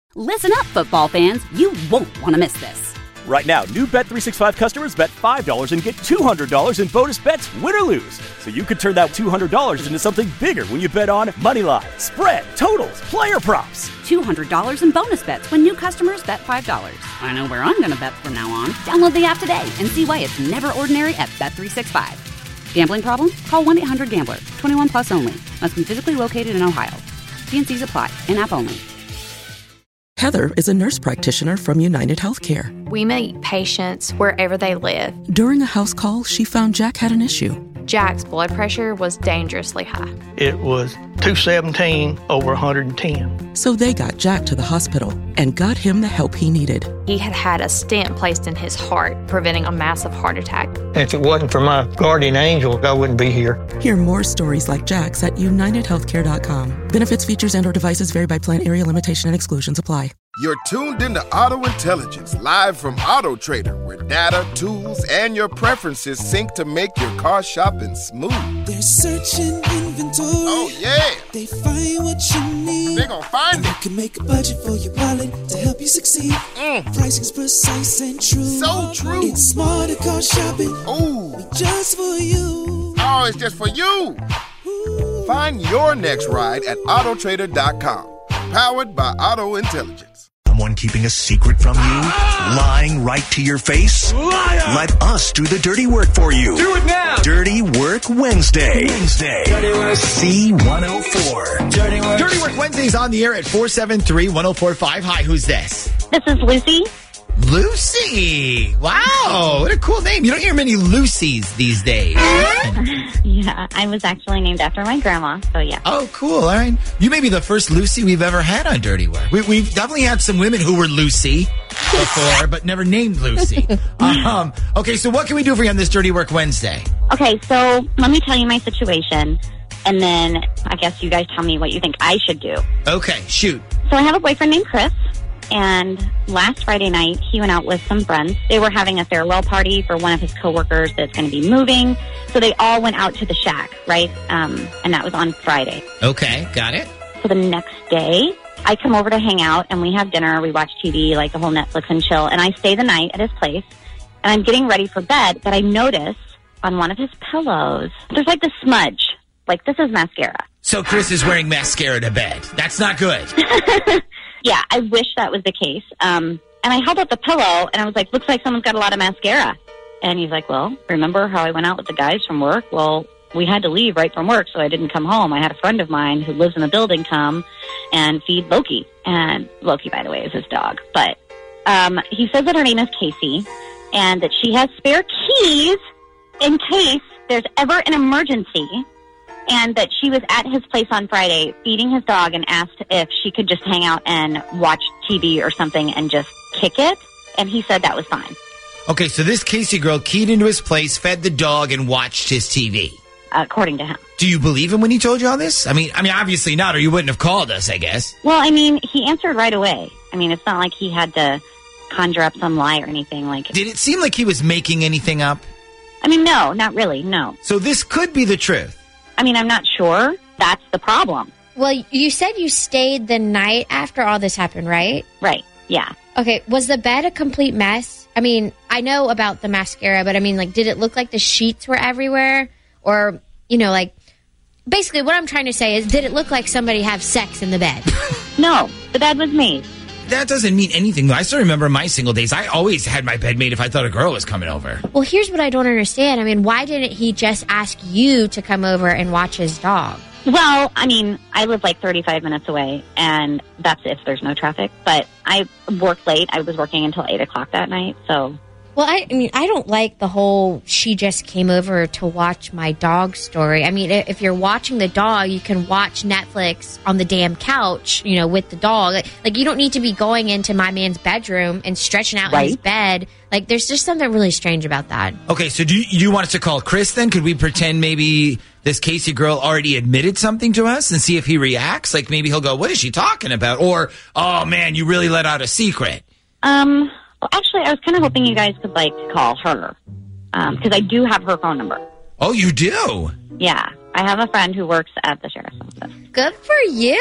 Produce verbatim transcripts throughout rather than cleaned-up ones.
Listen up, football fans. You won't want to miss this. Right now, new Bet three sixty-five customers bet five dollars and get two hundred dollars in bonus bets, win or lose. So you could turn that two hundred dollars into something bigger when you bet on moneyline, spread, totals, player props. two hundred dollars in bonus bets when new customers bet five dollars. I know where I'm going to bet from now on. Download the app today and see why it's never ordinary at Bet three sixty-five. Gambling problem? Call one eight hundred gambler. twenty-one plus only. Must be physically located in Ohio. T and C's apply. In-app only. Heather is a nurse practitioner from United Healthcare. We meet patients wherever they live. During a house call, she found Jack had an issue. Jack's blood pressure was dangerously high. It was two seventeen over one hundred ten. So they got Jack to the hospital and got him the help he needed. He had had a stent placed in his heart, preventing a massive heart attack. If it wasn't for my guardian angel, I wouldn't be here. Hear more stories like Jack's at united healthcare dot com. Benefits, features, and or devices vary by plan, area, limitation, and exclusions apply. You're tuned into Auto Intelligence, live from Auto Trader, where data, tools, and your preferences sync to make your car shopping smooth. They're searching inventory. Oh, yeah. They find what you need. They're gonna find and it. You can make a budget for your wallet to help you succeed. Mm. Pricing's precise and true. So true. It's smarter car shopping. Ooh. Just for you. Oh, it's just for you. Ooh. Find your next ride at auto trader dot com. Powered by Auto Intelligence. Someone keeping a secret from you? Lying right to your face? Liar! Let us do the dirty work for you. Do it now! Dirty Work Wednesday. Wednesday. Dirty Work. C one oh four. Dirty Work. Dirty Work Wednesday's on the air at four seven three, one oh four five. Hi, who's this? This is Lucy. Lucy! Wow, what a cool name. You don't hear many Lucys these days. Yeah, I was actually named after my grandma, so yeah. Oh, cool. All right. You may be the first Lucy we've ever had on Dirty Work. We, we've definitely had some women who were Lucy before, but never named Lucy. Um, okay, so what can we do for you on this Dirty Work Wednesday? Okay, so let me tell you my situation, and then I guess you guys tell me what you think I should do. Okay, shoot. So I have a boyfriend named Chris. And last Friday night, he went out with some friends. They were having a farewell party for one of his coworkers that's going to be moving. So they all went out to the shack, right? Um, and that was on Friday. Okay, got it. So the next day, I come over to hang out, and we have dinner. We watch T V, like the whole Netflix and chill. And I stay the night at his place. And I'm getting ready for bed, but I notice on one of his pillows, there's like this smudge. Like, this is mascara. So Chris is wearing mascara to bed. That's not good. Yeah, I wish that was the case. Um, and I held up the pillow, and I was like, looks like someone's got a lot of mascara. And he's like, well, remember how I went out with the guys from work? Well, we had to leave right from work, so I didn't come home. I had a friend of mine who lives in the building come and feed Loki. And Loki, by the way, is his dog. But um, he says that her name is Casey, and that she has spare keys in case there's ever an emergency. And that she was at his place on Friday feeding his dog and asked if she could just hang out and watch T V or something and just kick it. And he said that was fine. Okay, so this Casey girl keyed into his place, fed the dog, and watched his T V. According to him. Do you believe him when he told you all this? I mean, I mean, obviously not, or you wouldn't have called us, I guess. Well, I mean, he answered right away. I mean, it's not like he had to conjure up some lie or anything. Like, did it seem like he was making anything up? I mean, no, not really, no. So this could be the truth. I mean, I'm not sure. That's the problem. Well, you said you stayed the night after all this happened, right? Right, yeah. Okay, was the bed a complete mess? I mean, I know about the mascara, but I mean, like, did it look like the sheets were everywhere? Or, you know, like, basically what I'm trying to say is, did it look like somebody have sex in the bed? No, the bed was made. That doesn't mean anything, though. I still remember my single days. I always had my bed made if I thought a girl was coming over. Well, here's what I don't understand. I mean, why didn't he just ask you to come over and watch his dog? Well, I mean, I live like thirty-five minutes away, and that's if there's no traffic. But I work late. I was working until eight o'clock that night, so... Well, I, I mean, I don't like the whole she just came over to watch my dog story. I mean, if you're watching the dog, you can watch Netflix on the damn couch, you know, with the dog. Like, like you don't need to be going into my man's bedroom and stretching out right? in his bed. Like, there's just something really strange about that. Okay, so do you, you want us to call Chris then? Could we pretend maybe this Casey girl already admitted something to us and see if he reacts? Like, maybe he'll go, what is she talking about? Or, oh, man, you really let out a secret. Um... Well, actually, I was kind of hoping you guys could, like, call her. Because um, I do have her phone number. Oh, you do? Yeah. I have a friend who works at the sheriff's office. Good for you.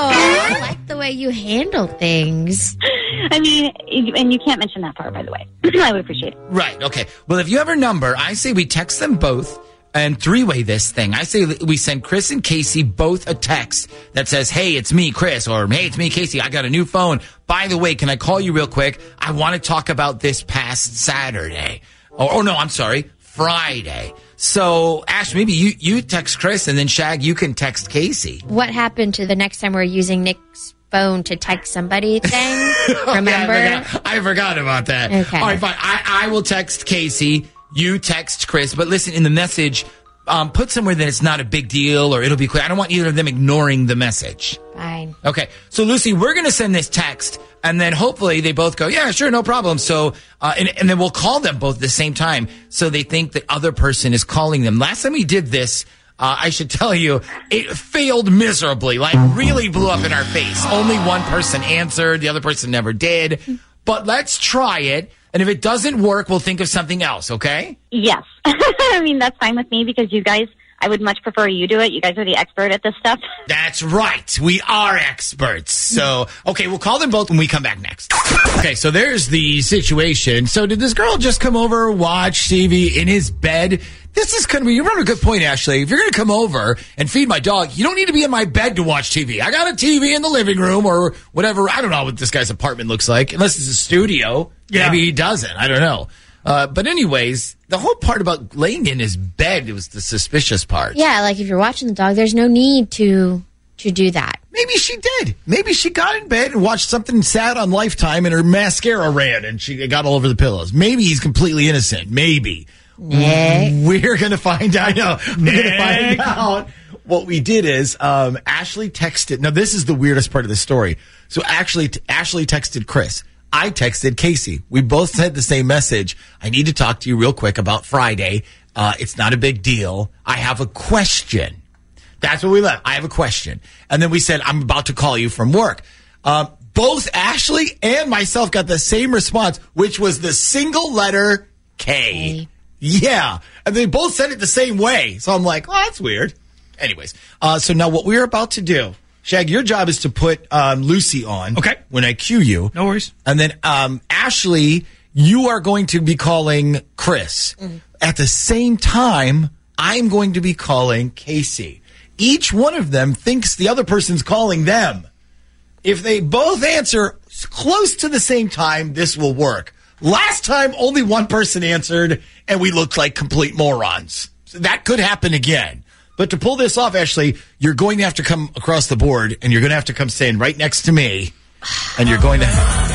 I like the way you handle things. I mean, and you can't mention that part, by the way. I would appreciate it. Right. Okay. Well, if you have her number, I say we text them both and three-way this thing. I say we send Chris and Casey both a text that says, hey, it's me, Chris, or hey, it's me, Casey. I got a new phone. By the way, can I call you real quick? I want to talk about this past Saturday. Or, oh, no, I'm sorry, Friday. So, Ash, maybe you, you text Chris, and then Shag, you can text Casey. What happened to the next time we're using Nick's phone to text somebody thing? Remember? Yeah, I, forgot, I forgot about that. Okay. All right, fine. I, I will text Casey. You text Chris. But listen, in the message, um, put somewhere that it's not a big deal or it'll be quick. I don't want either of them ignoring the message. Fine. Okay. So, Lucy, we're going to send this text, and then hopefully they both go, yeah, sure, no problem. So, uh, and, and then we'll call them both at the same time so they think the other person is calling them. Last time we did this, uh, I should tell you, it failed miserably, like really blew up in our face. Only one person answered. The other person never did. But let's try it. And if it doesn't work, we'll think of something else, okay? Yes. I mean, that's fine with me because you guys, I would much prefer you do it. You guys are the expert at this stuff. That's right. We are experts. So, okay, we'll call them both when we come back next. Okay, so there's the situation. So did this girl just come over, watch T V in his bed? This is going to be, you brought a good point, Ashley. If you're going to come over and feed my dog, you don't need to be in my bed to watch T V. I got a T V in the living room or whatever. I don't know what this guy's apartment looks like, unless it's a studio. Yeah. Maybe he doesn't. I don't know. Uh, but anyways, the whole part about laying in his bed was the suspicious part. Yeah, like if you're watching the dog, there's no need to to do that. Maybe she did. Maybe she got in bed and watched something sad on Lifetime and her mascara ran and she got all over the pillows. Maybe he's completely innocent. Maybe. Nick. We're going to find out. No, we're going to find out. What we did is um, Ashley texted. Now, this is the weirdest part of the story. So actually, Ashley texted Chris. I texted Casey. We both sent the same message. I need to talk to you real quick about Friday. Uh, it's not a big deal. I have a question. That's what we left. I have a question. And then we said, I'm about to call you from work. Um, both Ashley and myself got the same response, which was the single letter K. K. Yeah. And they both said it the same way. So I'm like, oh, that's weird. Anyways, uh, so now what we're about to do, Shag, your job is to put um, Lucy on. Okay. When I cue you. No worries. And then um, Ashley, you are going to be calling Chris. Mm-hmm. At the same time, I'm going to be calling Casey. Each one of them thinks the other person's calling them. If they both answer close to the same time, this will work. Last time, only one person answered, and we looked like complete morons. So that could happen again. But to pull this off, Ashley, you're going to have to come across the board, and you're going to have to come stand right next to me, and you're going to...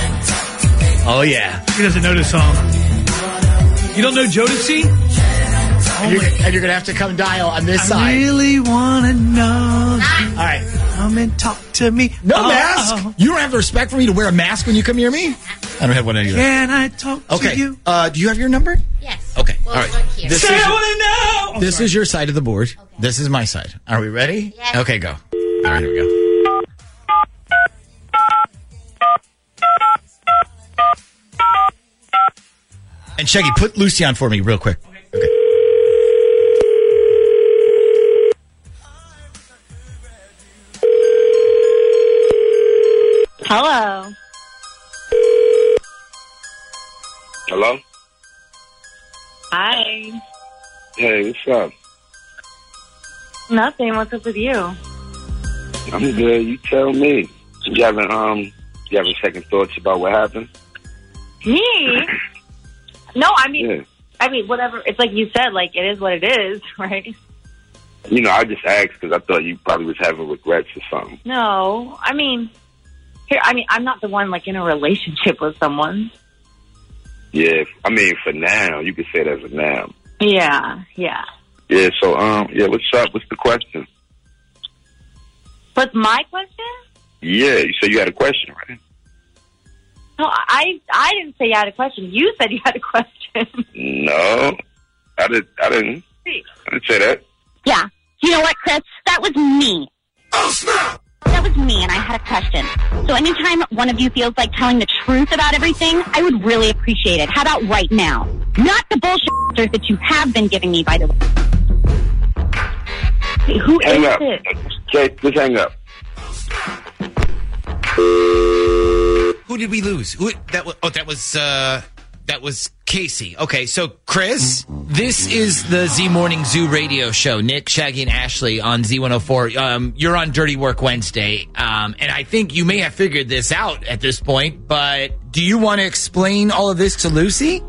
Oh, yeah. He doesn't know this song. You don't know Jodeci? Oh and, you're, and you're going to have to come dial on this I side. I really want to know. All right. Come and talk to me. No oh, mask. Oh. You don't have the respect for me to wear a mask when you come near me? I don't have one either. Can I talk okay. to you? Uh, do you have your number? Yes. Okay. Well, all right. look here. This, Say is, I want to know. Oh, this sorry. is your side of the board. Okay. This is my side. Are we ready? Yes. Okay, go. All right, here we go. And Shaggy, put Lucy on for me real quick. Okay. okay. Hello. Hello? Hi. Hey, what's up? Nothing. What's up with you? I'm good. You tell me. You having um, you having second thoughts about what happened? Me? No, I mean, Yeah. I mean, whatever. It's like you said. Like it is what it is, right? You know, I just asked because I thought you probably was having regrets or something. No, I mean, here. I mean, I'm not the one like in a relationship with someone. Yeah, I mean, for now, you could say that for now. Yeah, yeah. Yeah, so, um, yeah, what's up? What's the question? What's my question? Yeah, you said you had a question, right? No, I I didn't say you had a question. You said you had a question. No, I, did, I didn't. I didn't say that. Yeah. You know what, Chris? That was me. Oh, snap! That was me, and I had a question. So anytime one of you feels like telling the truth about everything, I would really appreciate it. How about right now? Not the bullshit answers that you have been giving me, by the way. Hey, who hang is up. this? Okay, just hang up. Who did we lose? Who, that was, oh, that was, uh, that was Casey. Okay, so Chris, this is the Z Morning Zoo radio show. Nick, Shaggy, and Ashley on Z one oh four. Um, you're on Dirty Work Wednesday, um, and I think you may have figured this out at this point, but do you want to explain all of this to Lucy?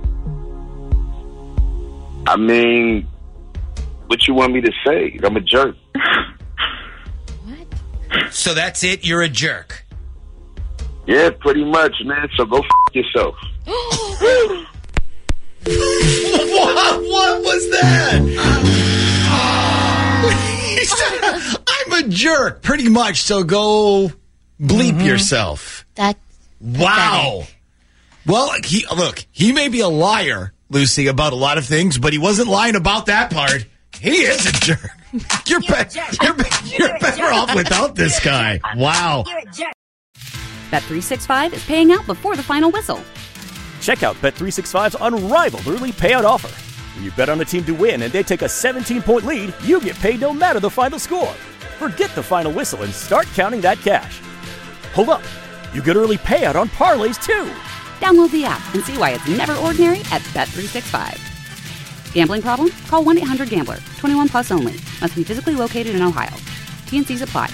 I mean, what you want me to say? I'm a jerk. So that's it? You're a jerk? Yeah, pretty much, man. So go f*** yourself. what, what was that? He said, I'm a jerk, pretty much, so go bleep mm-hmm. yourself. That. Wow. Pathetic. Well, he look, he may be a liar, Lucy, about a lot of things, but he wasn't lying about that part. He is a jerk. You're, you're, be- you're, be- you're better off without this guy. Wow. Bet three sixty-five is paying out before the final whistle. Check out Bet three sixty-five's unrivaled early payout offer. When you bet on a team to win and they take a seventeen-point lead, you get paid no matter the final score. Forget the final whistle and start counting that cash. Hold up. You get early payout on parlays, too. Download the app and see why it's never ordinary at Bet three sixty-five. Gambling problem? Call one eight hundred gambler. twenty-one plus only. Must be physically located in Ohio. T and Cs apply.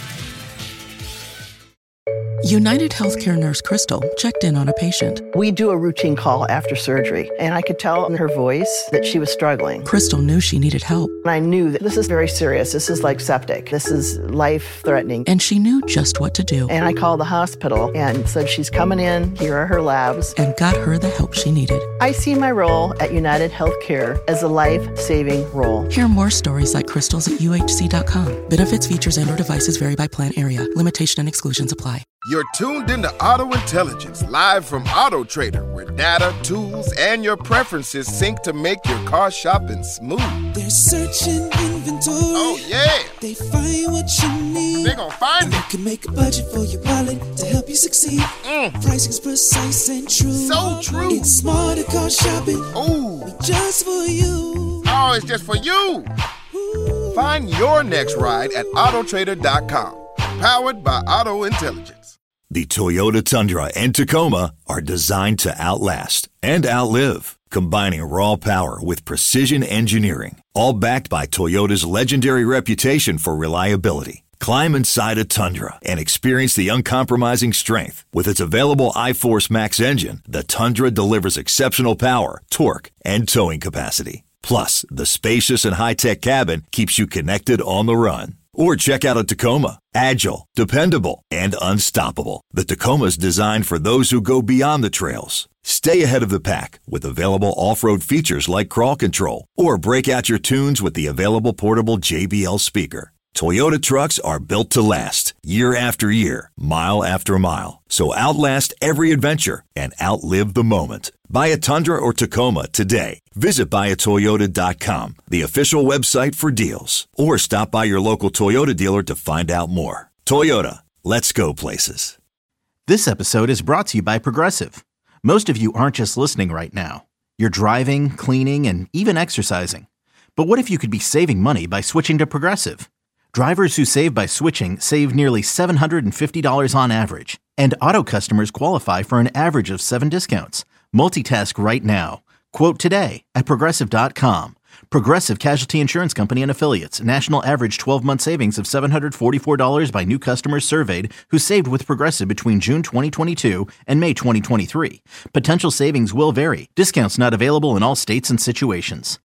United Healthcare nurse Crystal checked in on a patient. We do a routine call after surgery, and I could tell in her voice that she was struggling. Crystal knew she needed help. I knew that this is very serious. This is like septic. This is life-threatening. And she knew just what to do. And I called the hospital and said, she's coming in. Here are her labs. And got her the help she needed. I see my role at United Healthcare as a life-saving role. Hear more stories like Crystal's at U H C dot com. Benefits, features, and or devices vary by plan area. Limitation and exclusions apply. You're tuned into Auto Intelligence, live from Auto Trader, where data, tools, and your preferences sync to make your car shopping smooth. They're searching inventory. Oh, yeah. They find what you need. They're gonna find and it. You can make a budget for your wallet to help you succeed. Mm. Pricing's precise and true. So true. It's smarter car shopping. Ooh. Just for you. Oh, it's just for you. Ooh. Find your next ride at Auto Trader dot com. Powered by Auto Intelligence. The Toyota Tundra and Tacoma are designed to outlast and outlive, combining raw power with precision engineering, all backed by Toyota's legendary reputation for reliability. Climb inside a Tundra and experience the uncompromising strength. With its available iForce Max engine, the Tundra delivers exceptional power, torque, and towing capacity. Plus, the spacious and high-tech cabin keeps you connected on the run. Or check out a Tacoma. Agile, dependable, and unstoppable. The Tacoma's designed for those who go beyond the trails. Stay ahead of the pack with available off-road features like crawl control. Or break out your tunes with the available portable J B L speaker. Toyota trucks are built to last, year after year, mile after mile. So outlast every adventure and outlive the moment. Buy a Tundra or Tacoma today. Visit buy a toyota dot com, the official website for deals. Or stop by your local Toyota dealer to find out more. Toyota, let's go places. This episode is brought to you by Progressive. Most of you aren't just listening right now. You're driving, cleaning, and even exercising. But what if you could be saving money by switching to Progressive? Drivers who save by switching save nearly seven hundred fifty dollars on average. And auto customers qualify for an average of seven discounts. Multitask right now. Quote today at Progressive dot com. Progressive Casualty Insurance Company and Affiliates. National average twelve-month savings of seven hundred forty-four dollars by new customers surveyed who saved with Progressive between June twenty twenty-two and May twenty twenty-three. Potential savings will vary. Discounts not available in all states and situations.